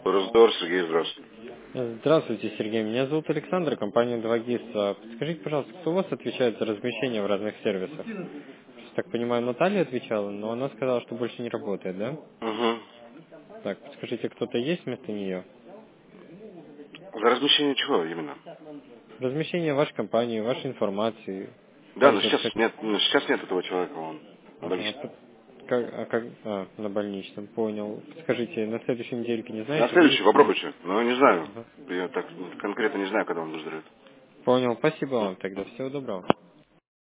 Разговор, Сергей, здравствуйте. Здравствуйте, Сергей. Меня зовут Александр, компания 2GIS. Подскажите, пожалуйста, кто у вас отвечает за размещение в разных сервисах? Так понимаю, Наталья отвечала, но она сказала, что больше не работает, да? Угу. Так, подскажите, кто-то есть вместо нее? За размещение чего именно? Размещение вашей компании, вашей информации. Да, но Также сейчас нет, сейчас нет этого человека, он на Ага, больничном. на больничном, понял. Скажите, на следующей недельке не На знаете, следующий будет ли? попробуйте. Но не знаю. Ага. Я так конкретно не знаю, когда он выздоровеет. Понял, спасибо вам тогда. Всего доброго.